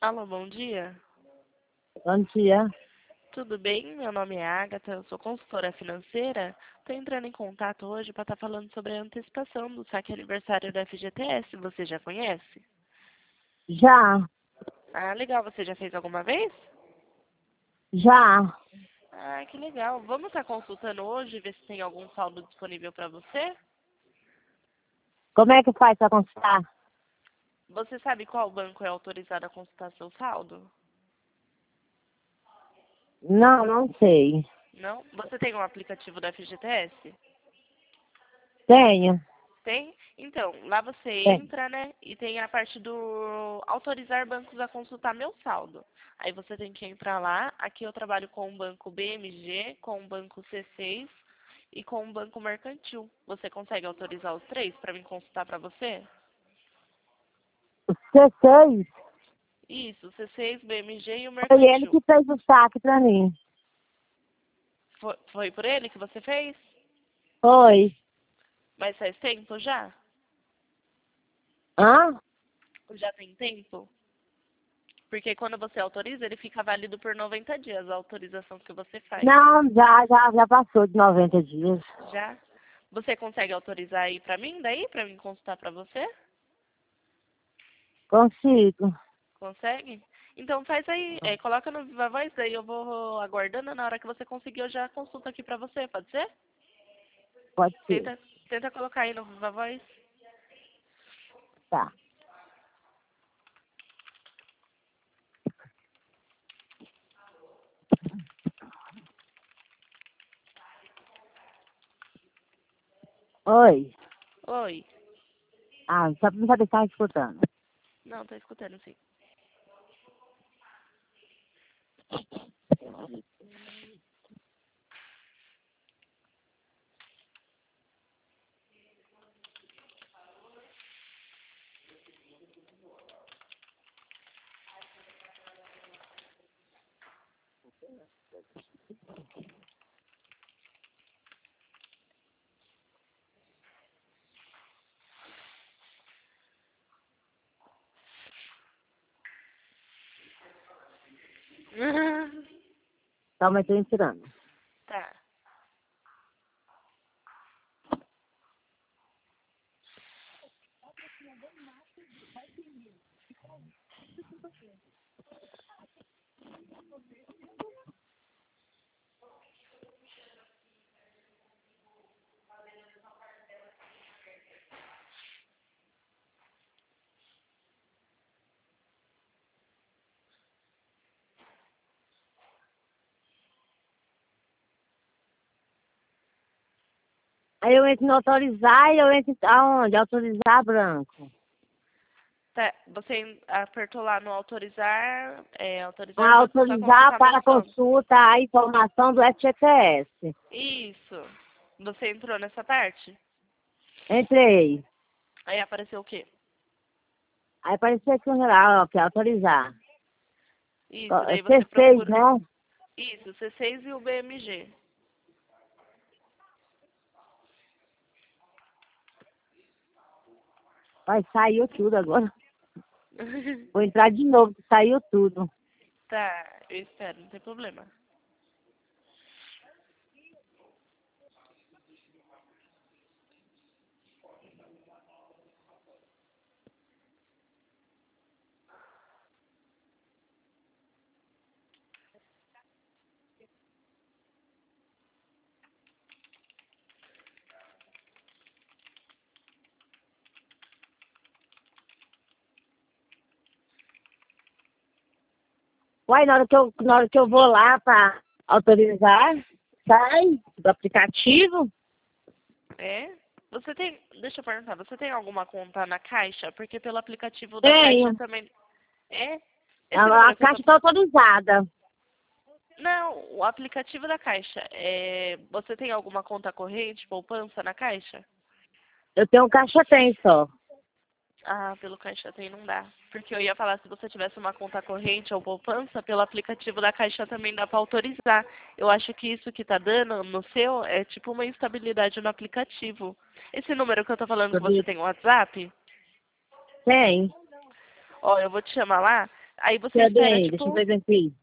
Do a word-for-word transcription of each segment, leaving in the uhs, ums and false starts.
Alô, bom dia. Bom dia. Tudo bem? Meu nome é Agatha, eu sou consultora financeira. Estou entrando em contato hoje para estar falando sobre a antecipação do saque aniversário da F G T S. Você já conhece? Já, Ah, legal. Você já fez alguma vez? já. Ah, que legal. Vamos estar consultando hoje, ver se tem algum saldo disponível para você? Como é que faz para consultar? Você sabe qual banco é autorizado a consultar seu saldo? Não, não sei. Não? Você tem um aplicativo da F G T S? Tenho. Tem? Então, lá você Tem. entra, né? E tem a parte do autorizar bancos a consultar meu saldo. Aí você tem que entrar lá. Aqui eu trabalho com o banco B M G, com o banco C seis e com o banco mercantil. Você consegue autorizar os três para mim consultar para você? O C seis Isso, C seis, B M G e o foi ele mercantil. que fez o saque para mim. Foi, foi por ele que você fez? Foi. Mas faz tempo já? Hã? Já tem tempo? Porque quando você autoriza, ele fica válido por noventa dias, a autorização que você faz. Não, já, já, já passou de noventa dias. Já? Você consegue autorizar aí pra mim, daí, pra mim consultar pra você? Consigo. Consegue? Então faz aí, é, coloca no Viva Voz, daí eu vou aguardando, na hora que você conseguir eu já consulto aqui pra você, pode ser? Pode ser. Tenta, tenta colocar aí no Viva Voz. Tá. Oi. Oi. Ah, só não saber se tá escutando. Não, tô escutando sim. Calma, eu tô entrando. Tá. Aí eu entro no autorizar e eu entro aonde? Autorizar branco. Tá, você apertou lá no autorizar, é, autorizar Ah, bancos a autorizar consultar meu para saldo. consulta a informação do F G T S. Isso. Você entrou nessa parte? Entrei. Aí apareceu o quê? Aí apareceu aqui um lá, ó, que é autorizar. Isso, daí você C seis, procura. né? Isso, C seis e o B M G. Vai, saiu tudo agora. Vou entrar de novo, que saiu tudo. Tá, eu espero, não tem problema. Uai, na hora que eu, na hora que eu vou lá para autorizar, sai do aplicativo. É? Você tem, deixa eu perguntar, você tem alguma conta na Caixa? Porque pelo aplicativo da Caixa Tenho. também. É? Esse A, número a que eu tô. caixa está autorizada. Não, o aplicativo da Caixa. É... Você tem alguma conta corrente, poupança na Caixa? Eu tenho um caixa tem só. Ah, pelo Caixa Tem não dá. Porque eu ia falar, se você tivesse uma conta corrente ou poupança, pelo aplicativo da Caixa também dá para autorizar. Eu acho que isso que tá dando no seu é tipo uma instabilidade no aplicativo. Esse número que eu tô falando que você tem o WhatsApp, Tem. ó, eu vou te chamar lá. Aí você espera, Cadê? tipo... Deixa eu ver aqui.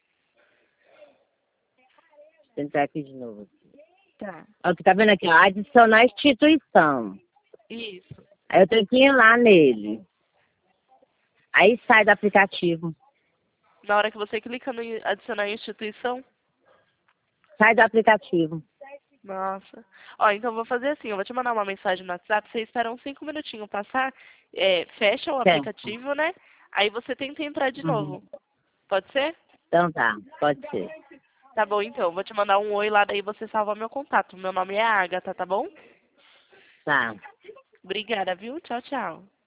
Deixa eu entrar aqui de novo. Tá. Ó, que tá vendo aqui, ó, adicionar instituição. Isso. Aí eu tenho que ir lá nele. Aí sai do aplicativo. Na hora que você clica no adicionar instituição... Sai do aplicativo. Nossa. Ó, então eu vou fazer assim, eu vou te mandar uma mensagem no WhatsApp, você espera uns cinco minutinhos passar, é, fecha o Certo. aplicativo, né? Aí você tenta entrar de Uhum. novo. Pode ser? Então tá, pode ser. Tá bom, então. Eu vou te mandar um oi lá, daí você salva meu contato. Meu nome é Agatha, tá bom? Tá. Obrigada, viu? Tchau, tchau.